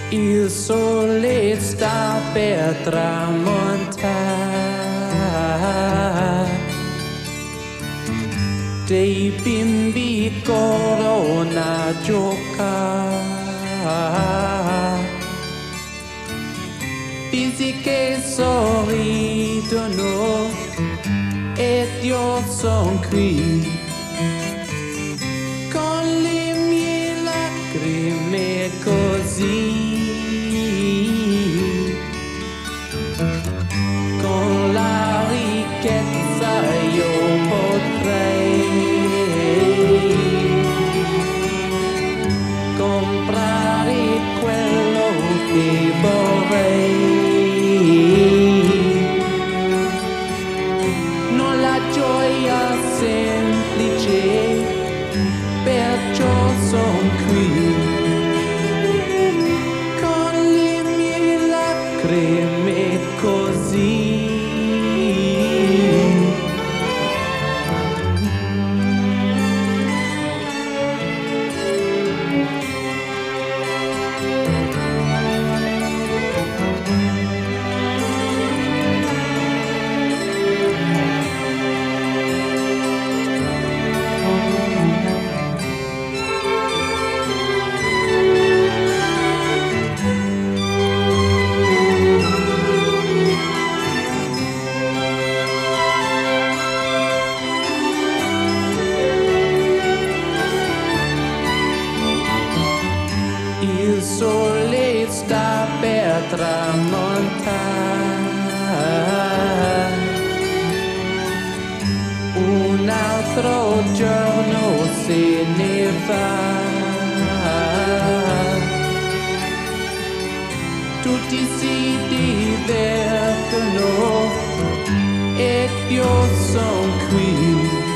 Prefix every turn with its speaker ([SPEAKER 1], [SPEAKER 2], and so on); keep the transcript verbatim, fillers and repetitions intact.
[SPEAKER 1] Il sole sta per tramontare, dei bimbi corrono a giocare, fisi che sorridono ed io son qui con le mie lacrime così. Con la ricchezza io potrei comprare quello che vorrei. Non la gioia semplice, perciò son qui con le mie lacrime così. Il sole sta per tramontare, un altro giorno se ne va, tutti si divertono ed io son qui